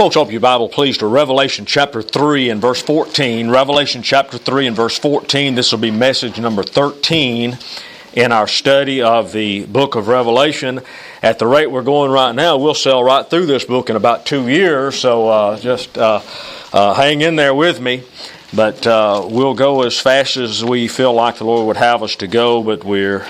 Folks, open your Bible, please, to Revelation chapter 3 and verse 14. Revelation chapter 3 and verse 14. This will be message number 13 in our study of the book of Revelation. At the rate we're going right now, we'll sail right through this book in about 2 years, so just hang in there with me. But we'll go as fast as we feel like the Lord would have us to go, but we're...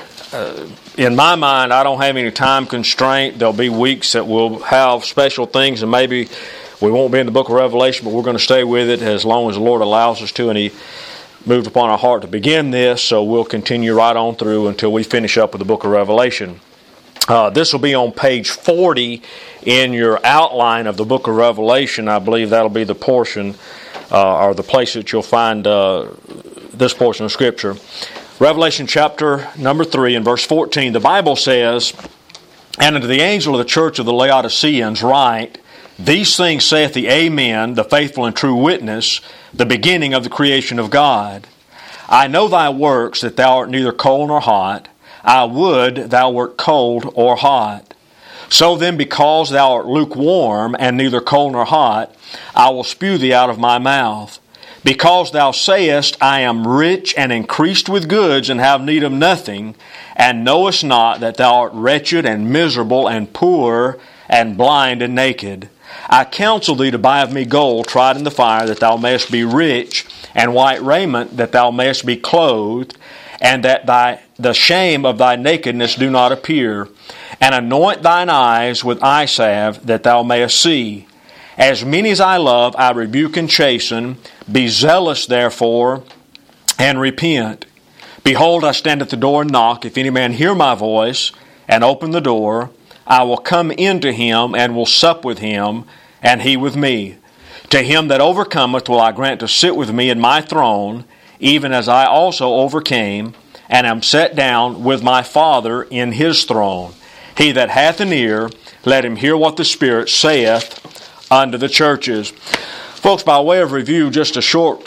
in my mind, I don't have any time constraint. There'll be weeks that we'll have special things, and maybe we won't be in the book of Revelation, but we're going to stay with it as long as the Lord allows us to, and He moved upon our heart to begin this, so we'll continue right on through until we finish up with the book of Revelation. This will be on page 40 in your outline of the book of Revelation. I believe that'll be the portion or the place that you'll find this portion of Scripture. Revelation chapter number 3 and verse 14, the Bible says, "And unto the angel of the church of the Laodiceans write, These things saith the Amen, the faithful and true witness, the beginning of the creation of God. I know thy works, that thou art neither cold nor hot. I would thou wert cold or hot. So then, because thou art lukewarm, and neither cold nor hot, I will spew thee out of my mouth. Because thou sayest, I am rich and increased with goods, and have need of nothing, and knowest not that thou art wretched and miserable and poor and blind and naked. I counsel thee to buy of me gold tried in the fire, that thou mayest be rich, and white raiment, that thou mayest be clothed, and that the shame of thy nakedness do not appear. And anoint thine eyes with eye salve, that thou mayest see. As many as I love, I rebuke and chasten. Be zealous, therefore, and repent. Behold, I stand at the door and knock. If any man hear my voice, and open the door, I will come into him, and will sup with him, and he with me. To him that overcometh will I grant to sit with me in my throne, even as I also overcame, and am set down with my Father in his throne. He that hath an ear, let him hear what the Spirit saith unto the churches." Folks, by way of review, just a short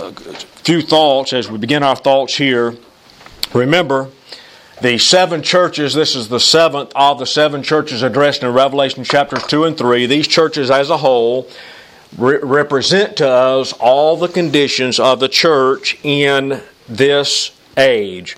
few thoughts as we begin our thoughts here. Remember, the 7 churches, this is the 7th of the 7 churches addressed in Revelation chapters 2 and 3. These churches as a whole represent to us all the conditions of the church in this age.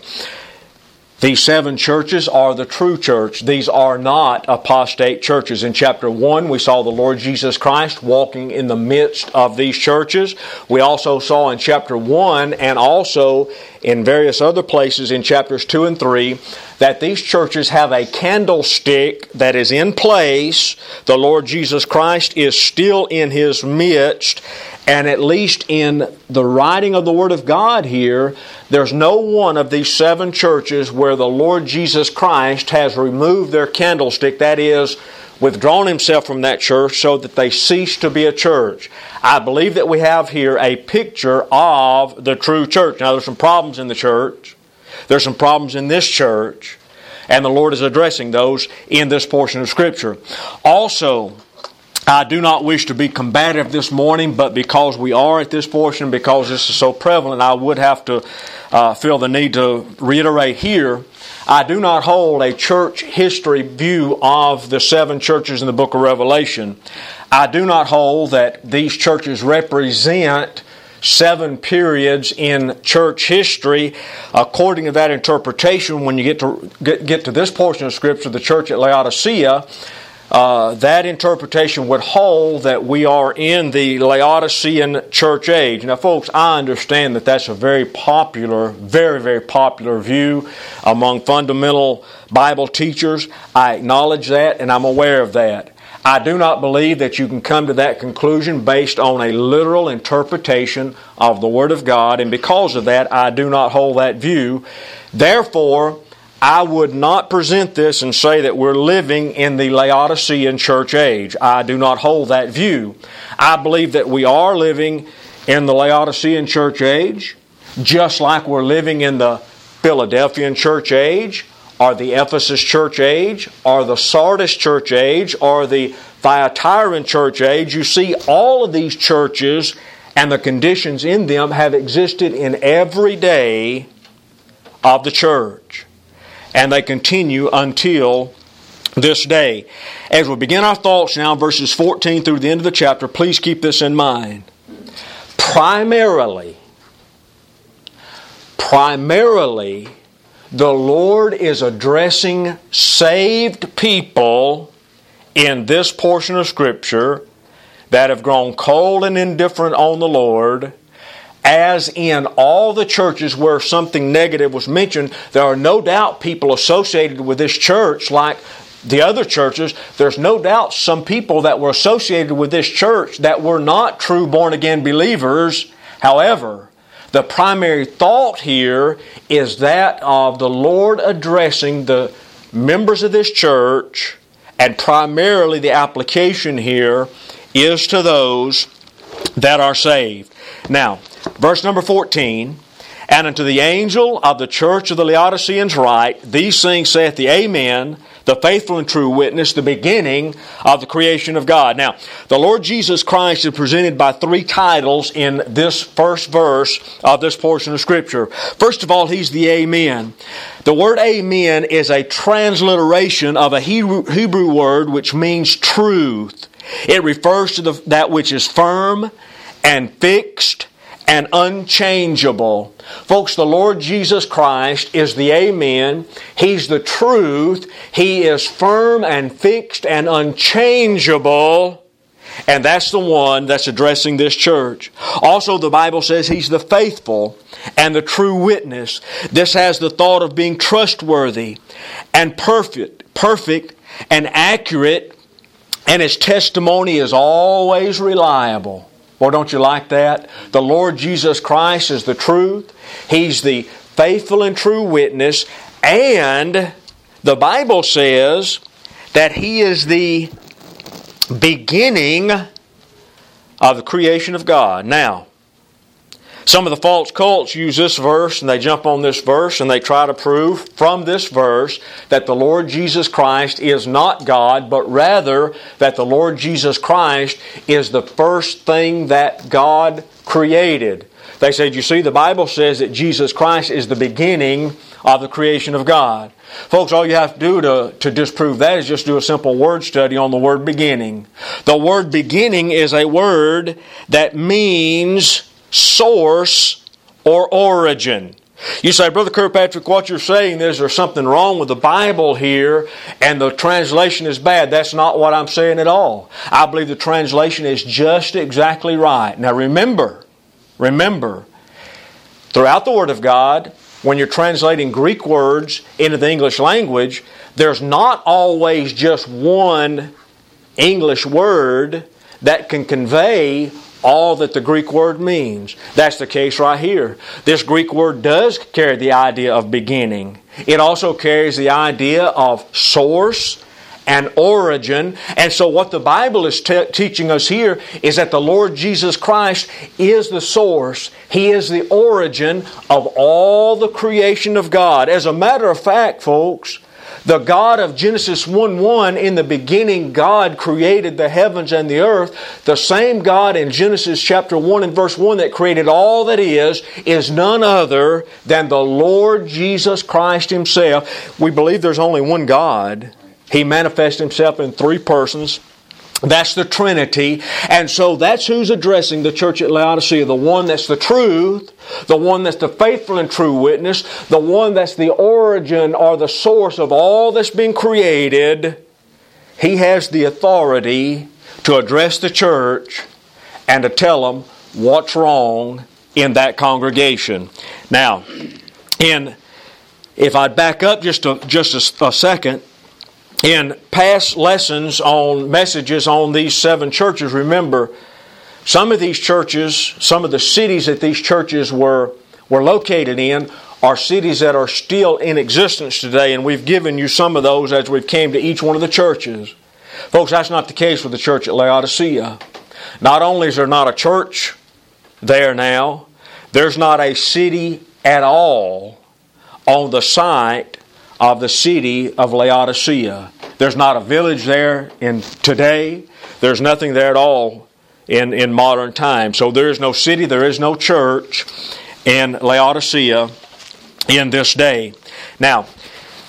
These 7 churches are the true church. These are not apostate churches. In chapter 1, we saw the Lord Jesus Christ walking in the midst of these churches. We also saw in chapter 1 and also in various other places in chapters 2 and 3 that these churches have a candlestick that is in place. The Lord Jesus Christ is still in His midst. And at least in the writing of the Word of God here, there's no one of these 7 churches where the Lord Jesus Christ has removed their candlestick, that is, withdrawn Himself from that church so that they cease to be a church. I believe that we have here a picture of the true church. Now, there's some problems in the church. There's some problems in this church. And the Lord is addressing those in this portion of Scripture. Also, I do not wish to be combative this morning, but because we are at this portion, because this is so prevalent, I would have to feel the need to reiterate here. I do not hold a church history view of the 7 churches in the book of Revelation. I do not hold that these churches represent 7 periods in church history. According to that interpretation, when you get to this portion of Scripture, the church at Laodicea, that interpretation would hold that we are in the Laodicean church age. Now, folks, I understand that that's a very popular, very, very popular view among fundamental Bible teachers. I acknowledge that, and I'm aware of that. I do not believe that you can come to that conclusion based on a literal interpretation of the Word of God, and because of that, I do not hold that view. Therefore, I would not present this and say that we're living in the Laodicean church age. I do not hold that view. I believe that we are living in the Laodicean church age, just like we're living in the Philadelphian church age, or the Ephesus church age, or the Sardis church age, or the Thyatiran church age. You see, all of these churches and the conditions in them have existed in every day of the church. And they continue until this day. As we begin our thoughts now, verses 14 through the end of the chapter, please keep this in mind. Primarily, the Lord is addressing saved people in this portion of Scripture that have grown cold and indifferent on the Lord. As in all the churches where something negative was mentioned, there are no doubt people associated with this church like the other churches. There's no doubt some people that were associated with this church that were not true born-again believers. However, the primary thought here is that of the Lord addressing the members of this church, and primarily the application here is to those that are saved. Now, verse number 14, "And unto the angel of the church of the Laodiceans write, These things saith the Amen, the faithful and true witness, the beginning of the creation of God." Now, the Lord Jesus Christ is presented by three titles in this first verse of this portion of Scripture. First of all, He's the Amen. The word Amen is a transliteration of a Hebrew word which means truth. It refers to that which is firm and fixed and unchangeable. Folks, the Lord Jesus Christ is the Amen. He's the truth. He is firm and fixed and unchangeable. And that's the one that's addressing this church. Also, the Bible says He's the faithful and the true witness. This has the thought of being trustworthy and perfect and accurate, and His testimony is always reliable. Well, don't you like that? The Lord Jesus Christ is the truth. He's the faithful and true witness. And the Bible says that He is the beginning of the creation of God. Now, some of the false cults use this verse and they jump on this verse and they try to prove from this verse that the Lord Jesus Christ is not God, but rather that the Lord Jesus Christ is the first thing that God created. They said, you see, the Bible says that Jesus Christ is the beginning of the creation of God. Folks, all you have to do to disprove that is just do a simple word study on the word beginning. The word beginning is a word that means source or origin. You say, Brother Kirkpatrick, what you're saying is there's something wrong with the Bible here and the translation is bad. That's not what I'm saying at all. I believe the translation is just exactly right. Now remember, throughout the Word of God, when you're translating Greek words into the English language, there's not always just one English word that can convey all that the Greek word means. That's the case right here. This Greek word does carry the idea of beginning. It also carries the idea of source and origin. And so what the Bible is teaching us here is that the Lord Jesus Christ is the source. He is the origin of all the creation of God. As a matter of fact, folks, the God of Genesis 1:1, in the beginning God created the heavens and the earth. The same God in Genesis chapter 1 and verse 1 that created all that is none other than the Lord Jesus Christ Himself. We believe there's only one God. He manifests Himself in three persons. That's the Trinity. And so that's who's addressing the church at Laodicea. The one that's the truth, the one that's the faithful and true witness, the one that's the origin or the source of all that's been created. He has the authority to address the church and to tell them what's wrong in that congregation. Now, if I'd back up just a second, in past lessons on messages on these 7 churches, remember, some of these churches, some of the cities that these churches were located in are cities that are still in existence today, and we've given you some of those as we've came to each one of the churches. Folks, that's not the case with the church at Laodicea. Not only is there not a church there now, there's not a city at all on the site of the city of Laodicea. There's not a village there in today. There's nothing there at all in modern times. So there is no city, there is no church in Laodicea in this day. Now,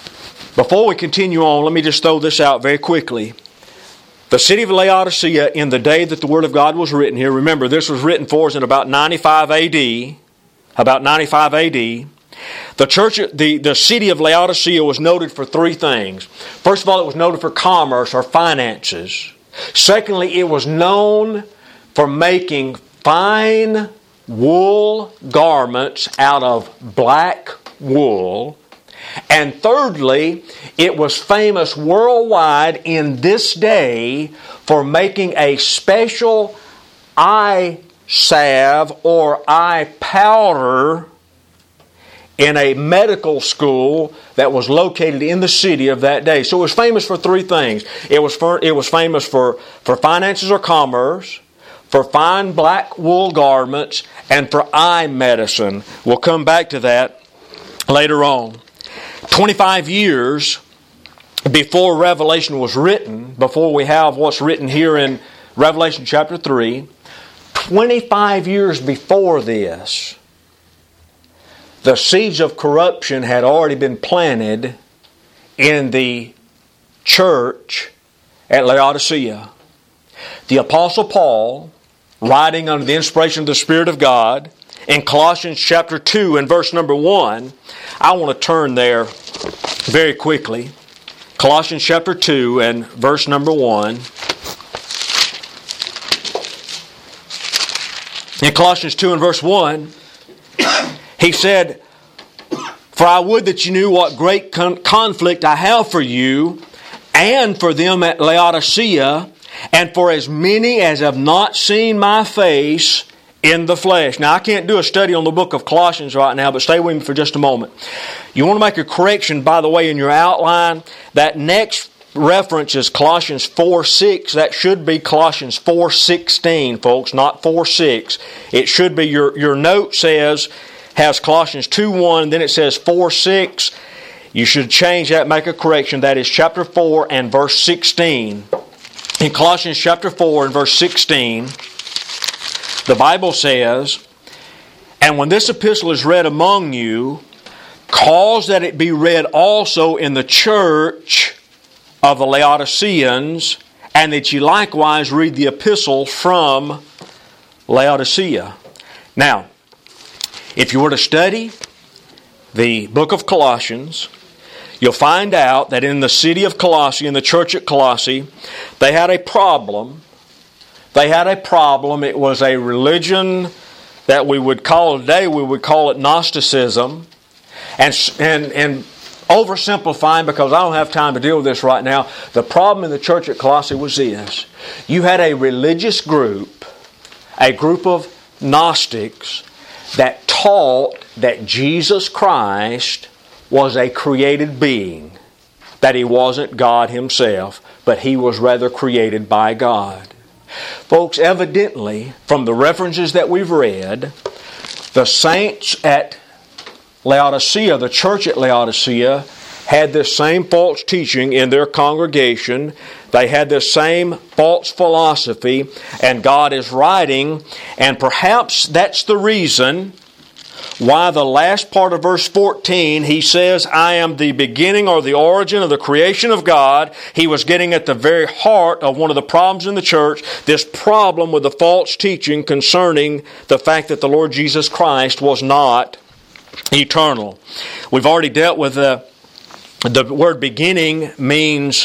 Before we continue on, let me just throw this out very quickly. The city of Laodicea, in the day that the Word of God was written here, remember this was written for us in about 95 AD. About 95 AD. The city of Laodicea was noted for three things. First of all, it was noted for commerce or finances. Secondly, it was known for making fine wool garments out of black wool. And thirdly, it was famous worldwide in this day for making a special eye salve or eye powder in a medical school that was located in the city of that day. So it was famous for three things. It was famous for finances or commerce, for fine black wool garments, and for eye medicine. We'll come back to that later on. 25 years before Revelation was written, before we have what's written here in Revelation chapter 3, 25 years before this, the seeds of corruption had already been planted in the church at Laodicea. The Apostle Paul, writing under the inspiration of the Spirit of God, in Colossians chapter 2 and verse number 1, I want to turn there very quickly. Colossians chapter 2 and verse number 1. In Colossians 2 and verse 1, he said, "For I would that you knew what great conflict I have for you and for them at Laodicea, and for as many as have not seen my face in the flesh." Now, I can't do a study on the book of Colossians right now, but stay with me for just a moment. You want to make a correction, by the way, in your outline. That next reference is Colossians 4:6. That should be Colossians 4:16, folks, not 4:6. It should be, your note has Colossians 2:1, then it says 4:6. You should change that, make a correction. That is chapter 4 and verse 16. In Colossians chapter 4 and verse 16, the Bible says, "And when this epistle is read among you, cause that it be read also in the church of the Laodiceans, and that ye likewise read the epistle from Laodicea." Now, if you were to study the book of Colossians, you'll find out that in the city of Colossae, in the church at Colossae, they had a problem. It was a religion that we would call today, we would call it Gnosticism. And oversimplifying, because I don't have time to deal with this right now, the problem in the church at Colossae was this. You had a religious group, a group of Gnostics, that taught that Jesus Christ was a created being, that He wasn't God Himself, but He was rather created by God. Folks, evidently, from the references that we've read, the saints at Laodicea, the church at Laodicea, had this same false teaching in their congregation. They had this same false philosophy, and God is writing, and perhaps that's the reason why the last part of verse 14, He says, "I am the beginning or the origin of the creation of God." He was getting at the very heart of one of the problems in the church, this problem with the false teaching concerning the fact that the Lord Jesus Christ was not eternal. We've already dealt with the word beginning means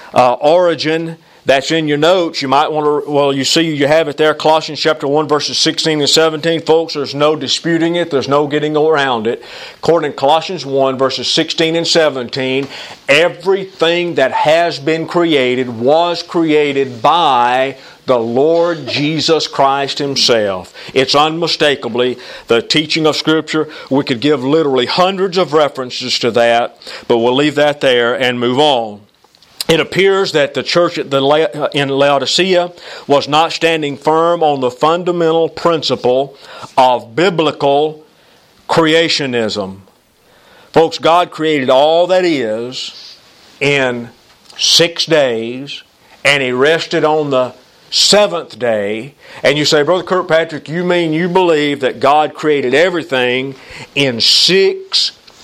origin. That's in your notes. You might want to, you see you have it there, Colossians chapter 1, verses 16 and 17. Folks, there's no disputing it. There's no getting around it. According to Colossians 1, verses 16 and 17, everything that has been created was created by the Lord Jesus Christ Himself. It's unmistakably the teaching of Scripture. We could give literally hundreds of references to that, but we'll leave that there and move on. It appears that the church in Laodicea was not standing firm on the fundamental principle of biblical creationism. Folks, God created all that is in 6 days, and He rested on the 7th day. And you say, "Brother Kirkpatrick, you mean you believe that God created everything in 6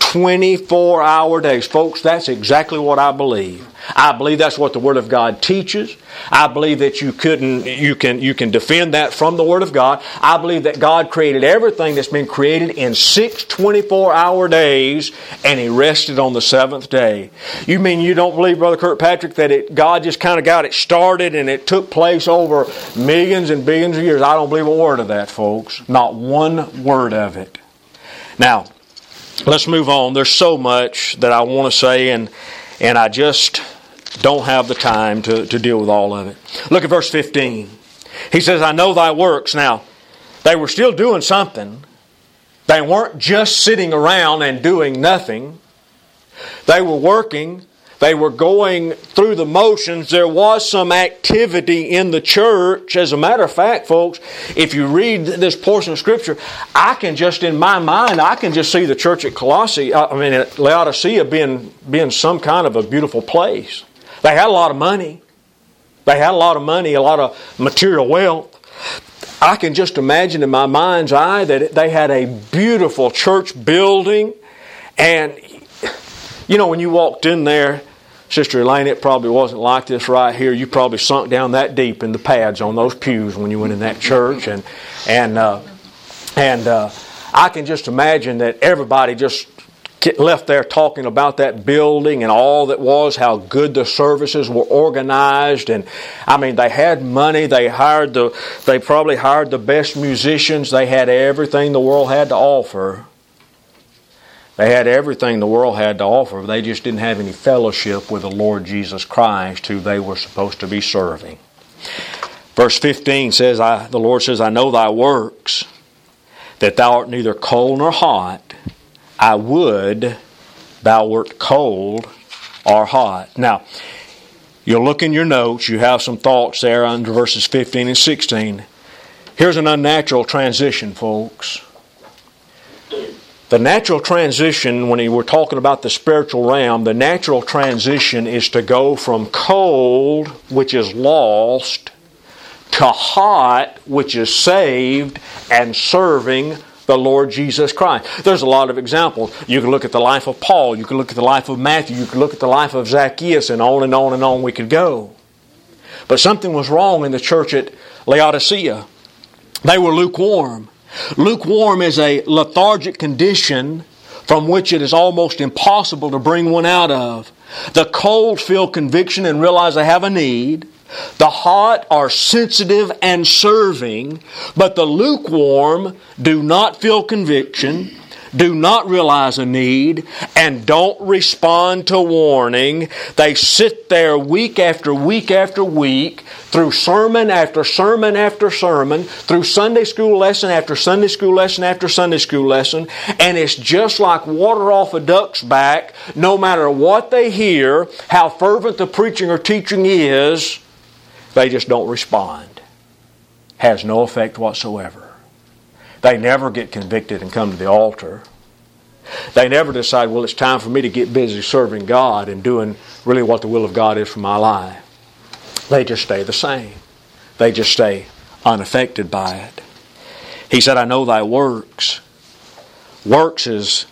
24-hour days. Folks, that's exactly what I believe. I believe that's what the Word of God teaches. I believe that you can defend that from the Word of God. I believe that God created everything that's been created in 6 24-hour days, and He rested on the seventh day. You mean you don't believe, Brother Kirkpatrick, that God just kind of got it started and it took place over millions and billions of years? I don't believe a word of that, folks. Not one word of it. Now, let's move on. There's so much that I want to say, and I just don't have the time to deal with all of it. Look at verse 15. He says, I know thy works. Now, they were still doing something. They weren't just sitting around and doing nothing. They were working. They were going through the motions. There was some activity in the church. As a matter of fact, folks, if you read this portion of Scripture, I can just, in my mind, I can just see the church at at Laodicea being some kind of a beautiful place. They had a lot of money. They had a lot of money, a lot of material wealth. I can just imagine in my mind's eye that they had a beautiful church building. And, you know, when you walked in there, Sister Elaine, it probably wasn't like this right here. You probably sunk down that deep in the pads on those pews when you went in that church. And I can just imagine that everybody just left there talking about that building and all that was, how good the services were organized. And I mean, they had money. They probably hired the best musicians. They had everything the world had to offer. They had everything the world had to offer. They just didn't have any fellowship with the Lord Jesus Christ, who they were supposed to be serving. Verse 15 says, the Lord says, I know thy works, that thou art neither cold nor hot. I would thou wert cold or hot. Now, you'll look in your notes. You have some thoughts there under verses 15 and 16. Here's an unnatural transition, folks. The natural transition, when we're talking about the spiritual realm, the natural transition is to go from cold, which is lost, to hot, which is saved and serving the Lord Jesus Christ. There's a lot of examples. You can look at the life of Paul. You can look at the life of Matthew. You can look at the life of Zacchaeus, and on and on and on we could go. But something was wrong in the church at Laodicea. They were lukewarm. Lukewarm is a lethargic condition from which it is almost impossible to bring one out of. The cold feel conviction and realize they have a need. The hot are sensitive and serving, but the lukewarm do not feel conviction, do not realize a need, and don't respond to warning. They sit there week after week after week, through sermon after sermon after sermon, through Sunday school lesson after Sunday school lesson after Sunday school lesson, and it's just like water off a duck's back. No matter what they hear, how fervent the preaching or teaching is, they just don't respond. Has no effect whatsoever. They never get convicted and come to the altar. They never decide, well, it's time for me to get busy serving God and doing really what the will of God is for my life. They just stay the same. They just stay unaffected by it. He said, I know thy works. Works is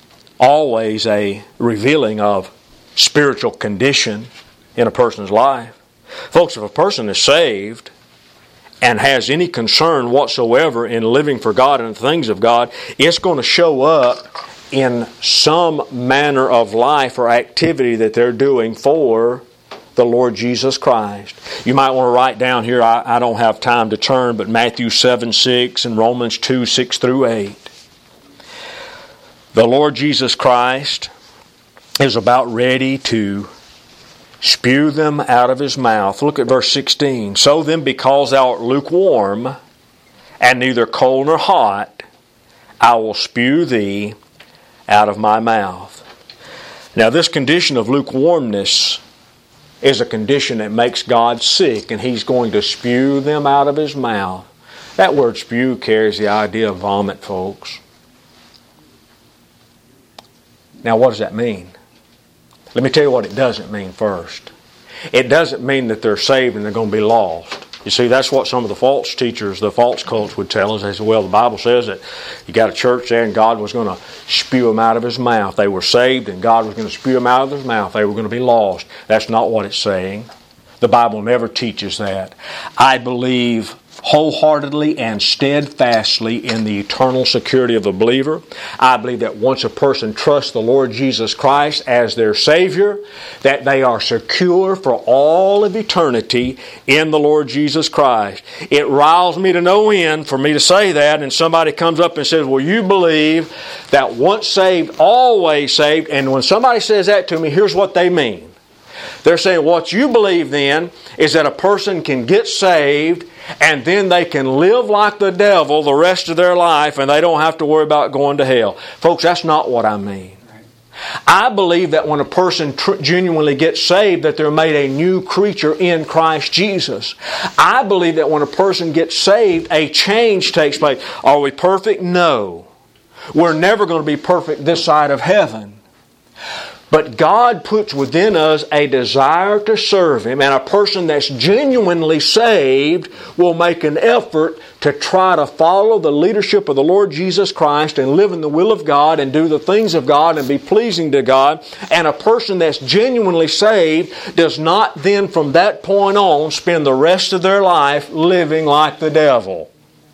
always a revealing of spiritual condition in a person's life. Folks, if a person is saved and has any concern whatsoever in living for God and the things of God, it's going to show up in some manner of life or activity that they're doing for the Lord Jesus Christ. You might want to write down here, I don't have time to turn, but Matthew 7:6 and Romans 2:6 through 8. The Lord Jesus Christ is about ready to spew them out of His mouth. Look at verse 16. So then, because thou art lukewarm, and neither cold nor hot, I will spew thee out of my mouth. Now, this condition of lukewarmness is a condition that makes God sick, and He's going to spew them out of His mouth. That word spew carries the idea of vomit, folks. Now, what does that mean? Let me tell you what it doesn't mean first. It doesn't mean that they're saved and they're going to be lost. You see, that's what some of the false teachers, the false cults would tell us. They said, well, the Bible says that you got a church there and God was going to spew them out of His mouth. They were saved and God was going to spew them out of His mouth. They were going to be lost. That's not what it's saying. The Bible never teaches that. I believe wholeheartedly and steadfastly in the eternal security of the believer. I believe that once a person trusts the Lord Jesus Christ as their Savior, that they are secure for all of eternity in the Lord Jesus Christ. It riles me to no end for me to say that, and somebody comes up and says, well, you believe that once saved, always saved, and when somebody says that to me, here's what they mean. They're saying what you believe then is that a person can get saved and then they can live like the devil the rest of their life and they don't have to worry about going to hell. Folks, that's not what I mean. I believe that when a person genuinely gets saved, that they're made a new creature in Christ Jesus. I believe that when a person gets saved, a change takes place. Are we perfect? No. We're never going to be perfect this side of heaven. But God puts within us a desire to serve Him, and a person that's genuinely saved will make an effort to try to follow the leadership of the Lord Jesus Christ and live in the will of God and do the things of God and be pleasing to God. And a person that's genuinely saved does not then from that point on spend the rest of their life living like the devil.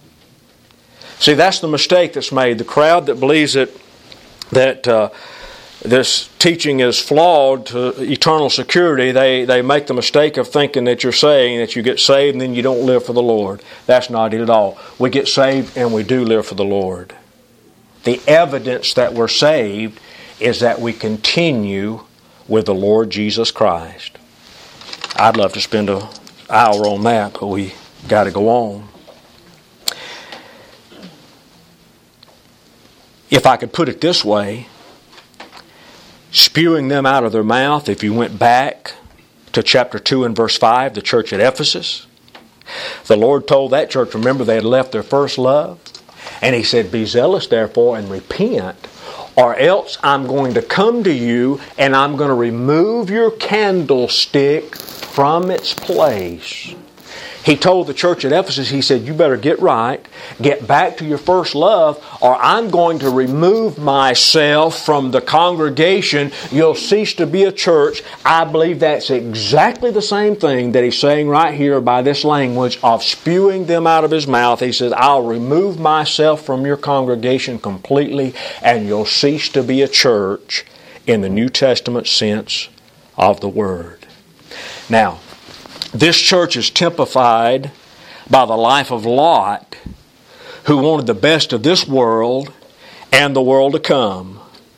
See, that's the mistake that's made. The crowd that believes that this teaching is flawed to eternal security, they make the mistake of thinking that you're saying that you get saved and then you don't live for the Lord. That's not it at all. We get saved and we do live for the Lord. The evidence that we're saved is that we continue with the Lord Jesus Christ. I'd love to spend an hour on that, but we got to go on. If I could put it this way, spewing them out of their mouth, if you went back to chapter 2 and verse 5, the church at Ephesus, the Lord told that church, remember they had left their first love, and He said, be zealous therefore and repent, or else I'm going to come to you and I'm going to remove your candlestick from its place. He told the church at Ephesus, He said, you better get right, get back to your first love, or I'm going to remove myself from the congregation. You'll cease to be a church. I believe that's exactly the same thing that He's saying right here by this language of spewing them out of His mouth. He says, I'll remove myself from your congregation completely, and you'll cease to be a church in the New Testament sense of the word. Now, this church is typified by the life of Lot, who wanted the best of this world and the world to come.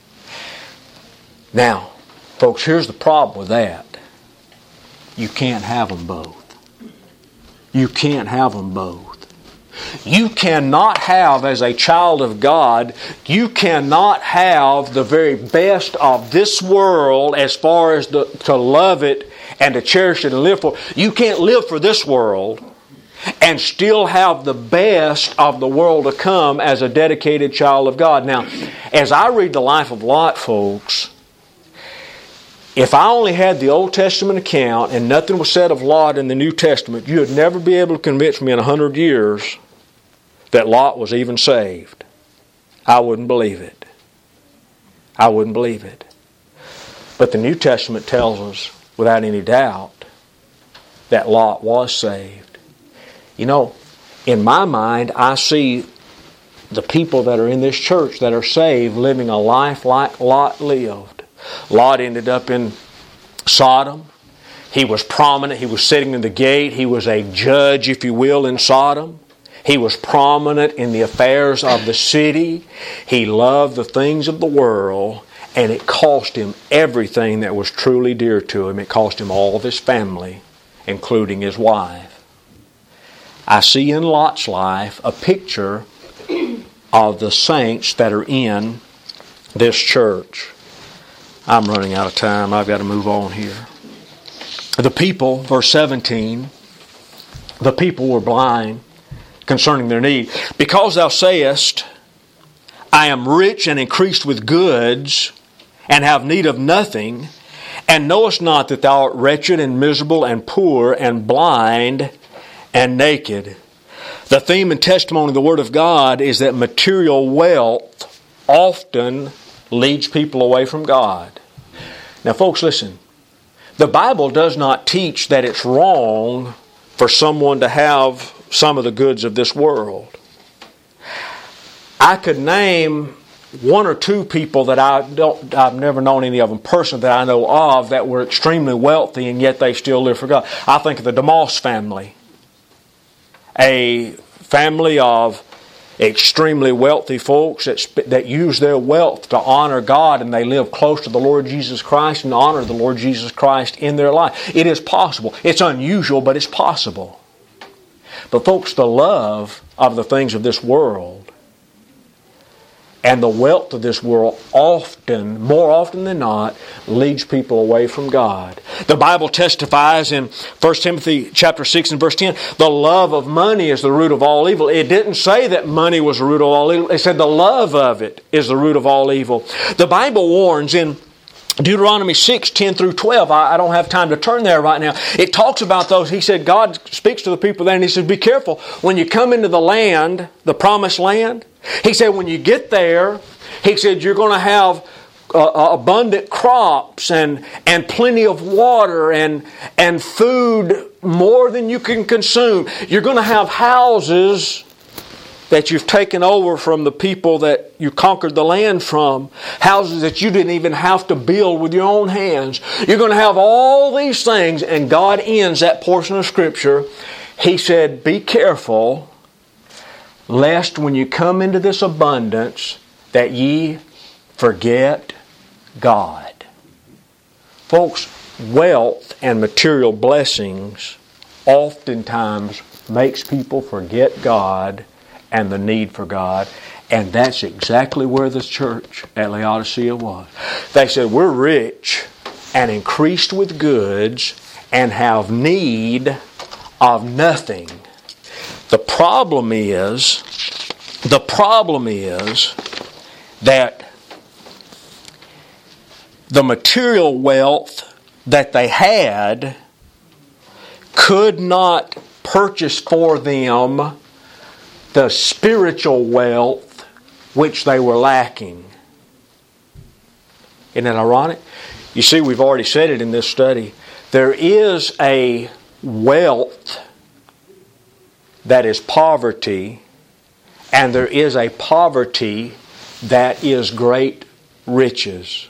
Now, folks, here's the problem with that. You can't have them both. You can't have them both. You cannot have, as a child of God, you cannot have the very best of this world as far as to love it and to cherish it and live for. You can't live for this world and still have the best of the world to come as a dedicated child of God. Now, as I read the life of Lot, folks, if I only had the Old Testament account and nothing was said of Lot in the New Testament, you would never be able to convince me in 100 years that Lot was even saved. I wouldn't believe it. I wouldn't believe it. But the New Testament tells us without any doubt that Lot was saved. You know, in my mind, I see the people that are in this church that are saved living a life like Lot lived. Lot ended up in Sodom. He was prominent. He was sitting in the gate. He was a judge, if you will, in Sodom. He was prominent in the affairs of the city. He loved the things of the world. And it cost him everything that was truly dear to him. It cost him all of his family, including his wife. I see in Lot's life a picture of the saints that are in this church. I'm running out of time. I've got to move on here. The people, verse 17, the people were blind concerning their need. Because thou sayest, I am rich and increased with goods, and have need of nothing, and knowest not that thou art wretched and miserable and poor and blind and naked. The theme and testimony of the Word of God is that material wealth often leads people away from God. Now folks, listen. The Bible does not teach that it's wrong for someone to have some of the goods of this world. I could name one or two people that I've never known any of them personally that I know of that were extremely wealthy and yet they still live for God. I think of the DeMoss family. A family of extremely wealthy folks that use their wealth to honor God, and they live close to the Lord Jesus Christ and honor the Lord Jesus Christ in their life. It is possible. It's unusual, but it's possible. But folks, the love of the things of this world and the wealth of this world more often than not, leads people away from God. The Bible testifies in 1 Timothy chapter 6 and verse 10, the love of money is the root of all evil. It didn't say that money was the root of all evil. It said the love of it is the root of all evil. The Bible warns in Deuteronomy 6, 10 through 12. I don't have time to turn there right now. It talks about those. He said, God speaks to the people there and He says, be careful. When you come into the land, the promised land, He said, when you get there, He said, you're going to have abundant crops and plenty of water and food more than you can consume. You're going to have houses that you've taken over from the people that you conquered the land from. Houses that you didn't even have to build with your own hands. You're going to have all these things, and God ends that portion of Scripture. He said, be careful, lest when you come into this abundance, that ye forget God. Folks, wealth and material blessings oftentimes makes people forget God and the need for God. And that's exactly where the church at Laodicea was. They said, we're rich and increased with goods and have need of nothing. The problem is that the material wealth that they had could not purchase for them the spiritual wealth which they were lacking. Isn't that ironic? You see, we've already said it in this study. There is a wealth that is poverty, and there is a poverty that is great riches.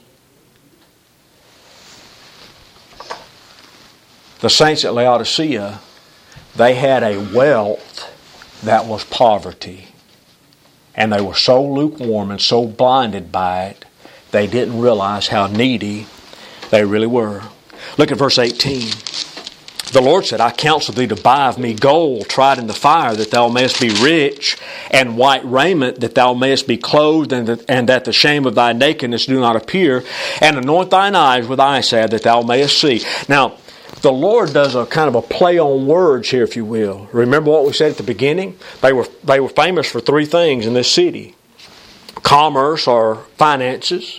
The saints at Laodicea, they had a wealth that was poverty. And they were so lukewarm and so blinded by it, they didn't realize how needy they really were. Look at verse 18. The Lord said, I counsel thee to buy of me gold tried in the fire, that thou mayest be rich, and white raiment, that thou mayest be clothed, and that the shame of thy nakedness do not appear, and anoint thine eyes with eye salve, that thou mayest see. Now, the Lord does a kind of a play on words here, if you will. Remember what we said at the beginning? They were famous for three things in this city. Commerce or finances,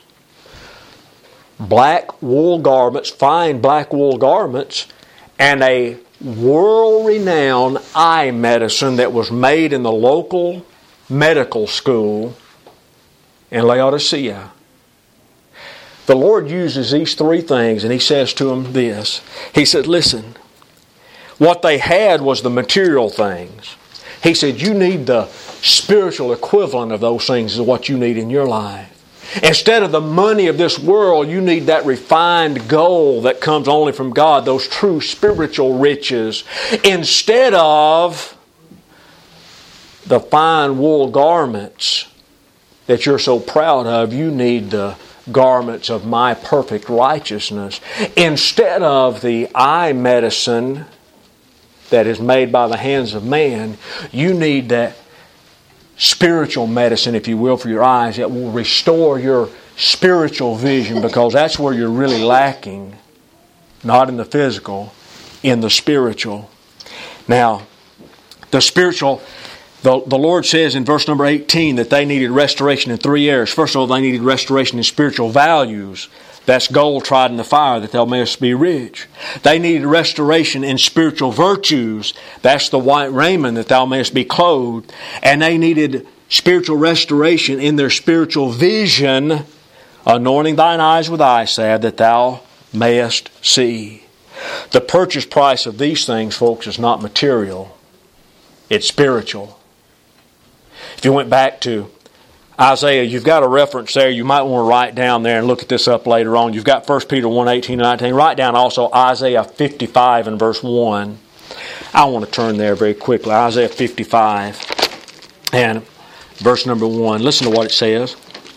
black wool garments, fine black wool garments, and a world-renowned eye medicine that was made in the local medical school in Laodicea. The Lord uses these three things, and He says to them this. He said, listen, what they had was the material things. He said, you need the spiritual equivalent of those things is what you need in your life. Instead of the money of this world, you need that refined gold that comes only from God, those true spiritual riches. Instead of the fine wool garments that you're so proud of, you need the garments of my perfect righteousness. Instead of the eye medicine that is made by the hands of man, you need that spiritual medicine, if you will, for your eyes that will restore your spiritual vision, because that's where you're really lacking, not in the physical, in the spiritual. Now, the spiritual, the Lord says in verse number 18 that they needed restoration in three areas. First of all, they needed restoration in spiritual values. That's gold tried in the fire, that thou mayest be rich. They needed restoration in spiritual virtues. That's the white raiment, that thou mayest be clothed. And they needed spiritual restoration in their spiritual vision, anointing thine eyes with eye salve, that thou mayest see. The purchase price of these things, folks, is not material. It's spiritual. If you went back to Isaiah, you've got a reference there. You might want to write down there and look at this up later on. You've got 1 Peter 1, 18 and 19. Write down also Isaiah 55 and verse 1. I want to turn there very quickly. Isaiah 55 and verse number 1. Listen to what it says.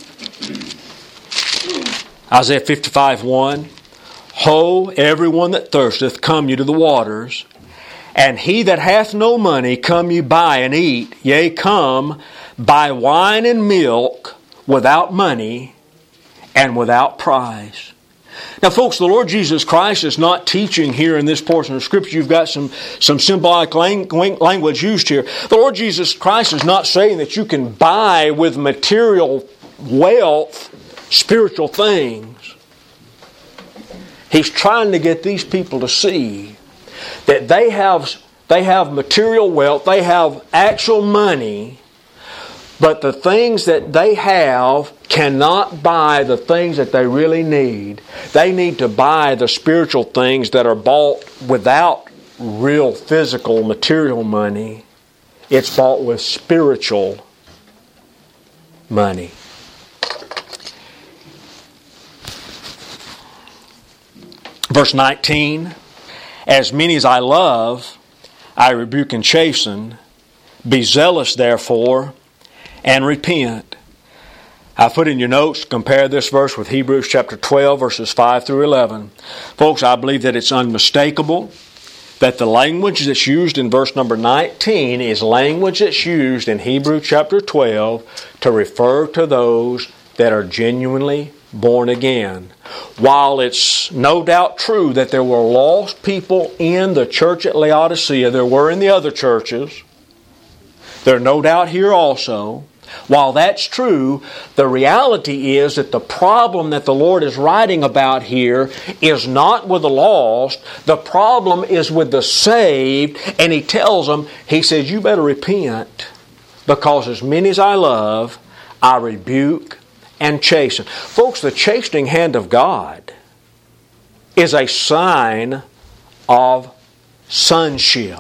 Isaiah 55, 1. Ho, everyone that thirsteth, come ye to the waters. And he that hath no money, come ye buy and eat. Yea, come, buy wine and milk without money and without price. Now, folks, the Lord Jesus Christ is not teaching here in this portion of Scripture. You've got some symbolic language used here. The Lord Jesus Christ is not saying that you can buy with material wealth spiritual things. He's trying to get these people to see that they have material wealth, they have actual money, but the things that they have cannot buy the things that they really need. They need to buy the spiritual things that are bought without real physical material money. It's bought with spiritual money. Verse 19, as many as I love, I rebuke and chasten. Be zealous, therefore, and repent. I put in your notes, compare this verse with Hebrews chapter 12, verses 5 through 11. Folks, I believe that it's unmistakable that the language that's used in verse number 19 is language that's used in Hebrews chapter 12 to refer to those that are genuinely born again. While it's no doubt true that there were lost people in the church at Laodicea, there were in the other churches, there are no doubt here also. While that's true, the reality is that the problem that the Lord is writing about here is not with the lost. The problem is with the saved. And He tells them, He says, you better repent, because as many as I love, I rebuke and chasten. Folks, the chastening hand of God is a sign of sonship.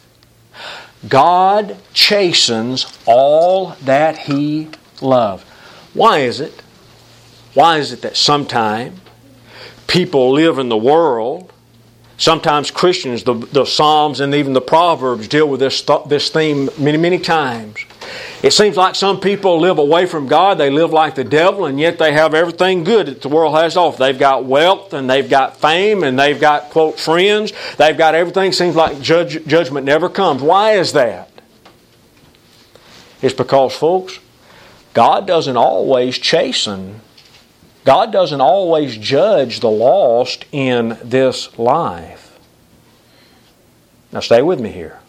God chastens all that He loves. Why is it? Why is it that sometimes people live in the world, sometimes Christians, the Psalms and even the Proverbs deal with this theme many, many times. It seems like some people live away from God, they live like the devil, and yet they have everything good that the world has to offer. They've got wealth, and they've got fame, and they've got, quote, friends. They've got everything. Seems like judgment never comes. Why is that? It's because, folks, God doesn't always chasten. God doesn't always judge the lost in this life. Now stay with me here.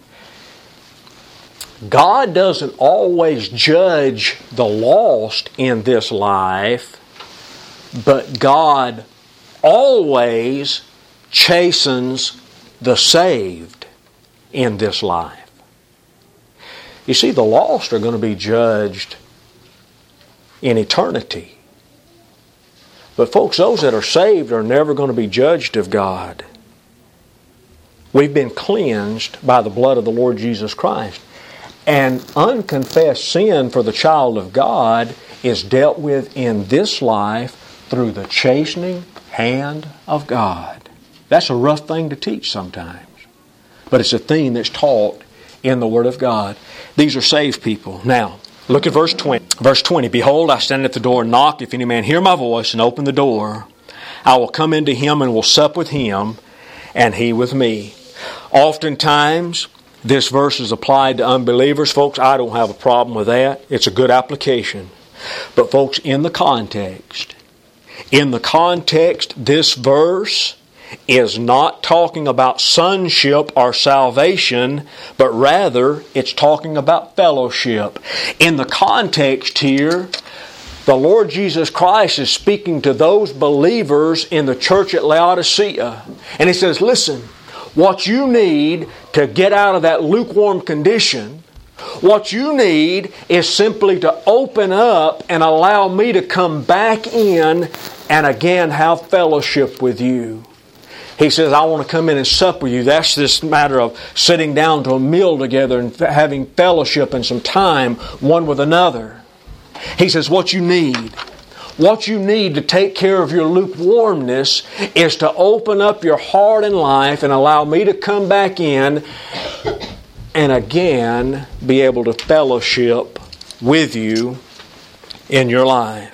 God doesn't always judge the lost in this life, but God always chastens the saved in this life. You see, the lost are going to be judged in eternity. But folks, those that are saved are never going to be judged of God. We've been cleansed by the blood of the Lord Jesus Christ. And unconfessed sin for the child of God is dealt with in this life through the chastening hand of God. That's a rough thing to teach sometimes. But it's a theme that's taught in the Word of God. These are saved people. Now, look at verse 20. Verse 20, Behold, I stand at the door and knock. If any man hear my voice and open the door, I will come into him and will sup with him, and he with me. Oftentimes, this verse is applied to unbelievers. Folks, I don't have a problem with that. It's a good application. But folks, in the context, this verse is not talking about sonship or salvation, but rather it's talking about fellowship. In the context here, the Lord Jesus Christ is speaking to those believers in the church at Laodicea. And He says, listen, what you need to get out of that lukewarm condition, what you need is simply to open up and allow me to come back in and again have fellowship with you. He says, I want to come in and sup with you. That's this matter of sitting down to a meal together and having fellowship and some time one with another. He says, what you need to take care of your lukewarmness is to open up your heart and life and allow me to come back in and again be able to fellowship with you in your life.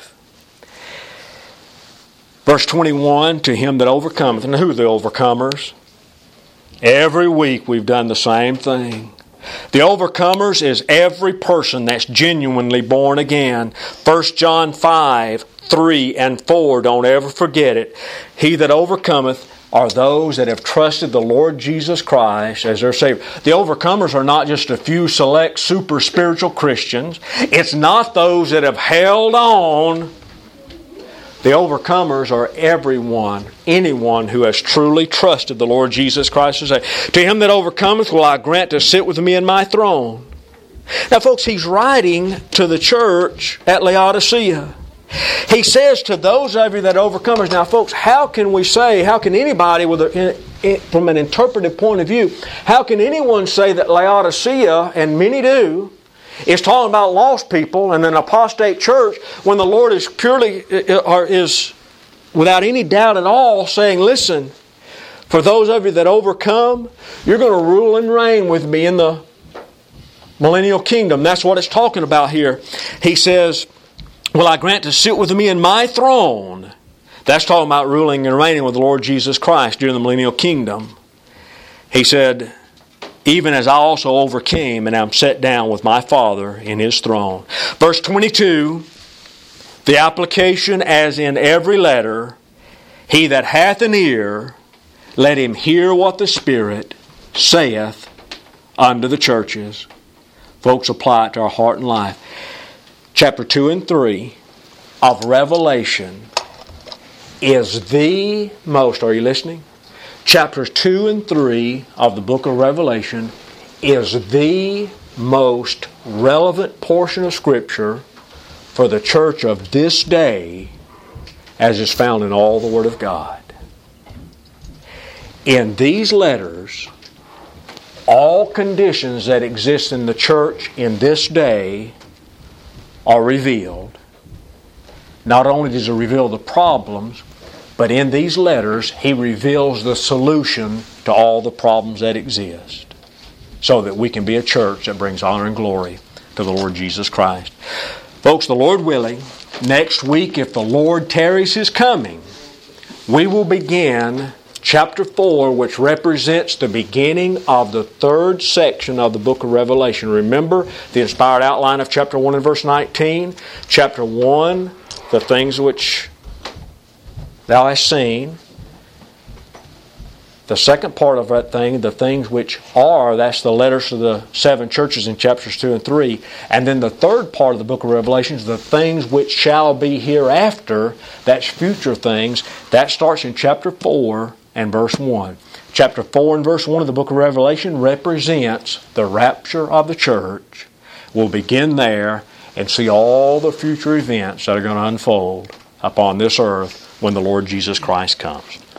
Verse 21, to him that overcometh. And who are the overcomers? Every week we've done the same thing. The overcomers is every person that's genuinely born again. 1 John 5, 3 and 4, don't ever forget it. He that overcometh are those that have trusted the Lord Jesus Christ as their Savior. The overcomers are not just a few select super spiritual Christians. It's not those that have held on. The overcomers are everyone, anyone who has truly trusted the Lord Jesus Christ as Savior. To him that overcometh will I grant to sit with me in my throne. Now folks, he's writing to the church at Laodicea. He says to those of you that are overcomers. Now folks, how can anybody from an interpretive point of view, how can anyone say that Laodicea, and many do, is talking about lost people and an apostate church when the Lord is is without any doubt at all saying, listen, for those of you that overcome, you're going to rule and reign with me in the millennial kingdom. That's what it's talking about here. He says, will I grant to sit with me in my throne? That's talking about ruling and reigning with the Lord Jesus Christ during the millennial kingdom. He said, even as I also overcame and am set down with my Father in His throne. Verse 22, the application as in every letter, he that hath an ear, let him hear what the Spirit saith unto the churches. Folks, apply it to our heart and life. Chapter 2 and 3 of Revelation is the most, are you listening? Chapters 2 and 3 of the book of Revelation is the most relevant portion of Scripture for the church of this day as is found in all the Word of God. In these letters, all conditions that exist in the church in this day are revealed. Not only does it reveal the problems, but in these letters, he reveals the solution to all the problems that exist so that we can be a church that brings honor and glory to the Lord Jesus Christ. Folks, the Lord willing, next week, if the Lord tarries His coming, we will begin chapter 4, which represents the beginning of the third section of the book of Revelation. Remember the inspired outline of chapter 1 and verse 19? Chapter 1, the things which thou hast seen. The second part of that thing, the things which are, that's the letters to the 7 churches in chapters 2 and 3. And then the third part of the book of Revelation is the things which shall be hereafter. That's future things. That starts in chapter 4 and verse 1. Chapter 4 and verse 1 of the book of Revelation represents the rapture of the church. We'll begin there and see all the future events that are going to unfold upon this earth when the Lord Jesus Christ comes.